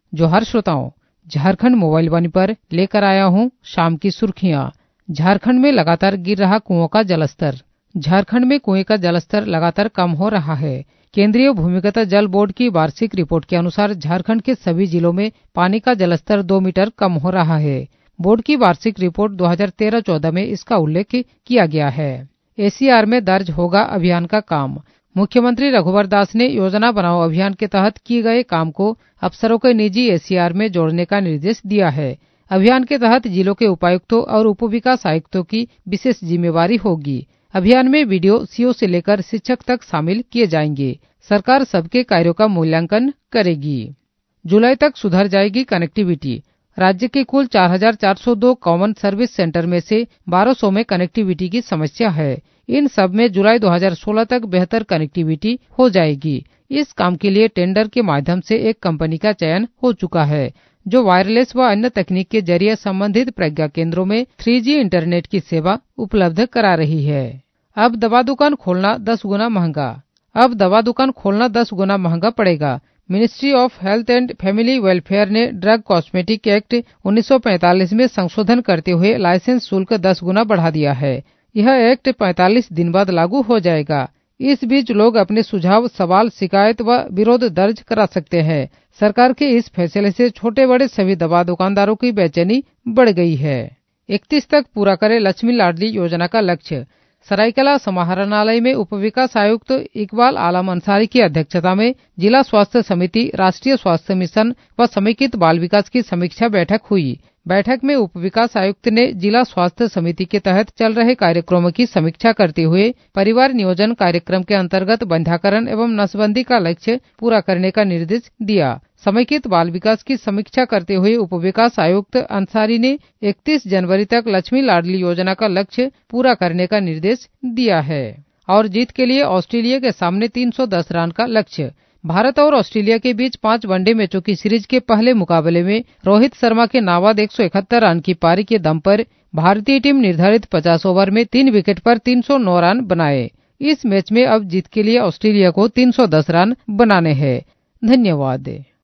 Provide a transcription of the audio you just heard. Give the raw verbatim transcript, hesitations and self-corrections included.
जोहार श्रोताओं, झारखंड मोबाइल वाणी पर लेकर आया हूं शाम की सुर्खियां। झारखंड में लगातार गिर रहा कुओं का जलस्तर। झारखंड में कुएं का जलस्तर लगातार कम हो रहा है। केंद्रीय भूमिगत जल बोर्ड की वार्षिक रिपोर्ट के अनुसार झारखंड के सभी जिलों में पानी का जलस्तर दो मीटर कम हो रहा है। बोर्ड की वार्षिक रिपोर्ट दो हज़ार तेरह चौदह में इसका उल्लेख किया गया है। एसीआर में दर्ज होगा अभियान का काम। मुख्यमंत्री रघुवर दास ने योजना बनाओ अभियान के तहत किए गए काम को अफसरों के निजी एसीआर में जोड़ने का निर्देश दिया है। अभियान के तहत जिलों के उपायुक्तों और उप विकास आयुक्तों की विशेष जिम्मेवारी होगी। अभियान में वीडियो सीओ से लेकर शिक्षक तक शामिल किए जाएंगे। सरकार सबके कार्यों का मूल्यांकन करेगी। जुलाई तक सुधर जाएगी कनेक्टिविटी। राज्य के कुल चार हज़ार चार सौ दो कॉमन सर्विस सेंटर में से बारह सौ में कनेक्टिविटी की समस्या है। इन सब में जुलाई दो हज़ार सोलह तक बेहतर कनेक्टिविटी हो जाएगी। इस काम के लिए टेंडर के माध्यम से एक कंपनी का चयन हो चुका है, जो वायरलेस व अन्य तकनीक के जरिए संबंधित प्रज्ञा केंद्रों में थ्री जी इंटरनेट की सेवा उपलब्ध करा रही है। अब दवा दुकान खोलना दस गुना महंगा। अब दवा दुकान खोलना दस गुना महंगा पड़ेगा। Ministry of health and family welfare ने ड्रग कॉस्मेटिक एक्ट उन्नीस सौ पैंतालीस में संशोधन करते हुए लाइसेंस शुल्क दस गुना बढ़ा दिया है। यह एक्ट पैंतालीस दिन बाद लागू हो जाएगा। इस बीच लोग अपने सुझाव, सवाल, शिकायत व विरोध दर्ज करा सकते हैं। सरकार के इस फैसले से छोटे बड़े सभी दवा दुकानदारों की बेचैनी बढ़ गई है। इकतीस तक पूरा करे लक्ष्मी लाडली योजना का लक्ष्य। सरायकेला समाहरणालय में उप विकास आयुक्त इकबाल आलम अंसारी की अध्यक्षता में जिला स्वास्थ्य समिति, राष्ट्रीय स्वास्थ्य मिशन व समेकित बाल विकास की समीक्षा बैठक हुई। बैठक में उप विकास आयुक्त ने जिला स्वास्थ्य समिति के तहत चल रहे कार्यक्रमों की समीक्षा करते हुए परिवार नियोजन कार्यक्रम के अंतर्गत बंध्याकरण एवं नसबंदी का लक्ष्य पूरा करने का निर्देश दिया। समेकित बाल विकास की समीक्षा करते हुए उप विकास आयुक्त अंसारी ने इकतीस जनवरी तक लक्ष्मी लाडली योजना का लक्ष्य पूरा करने का निर्देश दिया है। और जीत के लिए ऑस्ट्रेलिया के सामने तीन सौ दस रन का लक्ष्य। भारत और ऑस्ट्रेलिया के बीच पांच वनडे मैचों की सीरीज के पहले मुकाबले में रोहित शर्मा के नाबाद एक सौ इकहत्तर रन की पारी के दम पर भारतीय टीम निर्धारित पचास ओवर में तीन विकेट पर तीन सौ नौ रन बनाए। इस मैच में अब जीत के लिए ऑस्ट्रेलिया को तीन सौ दस रन बनाने हैं। धन्यवाद।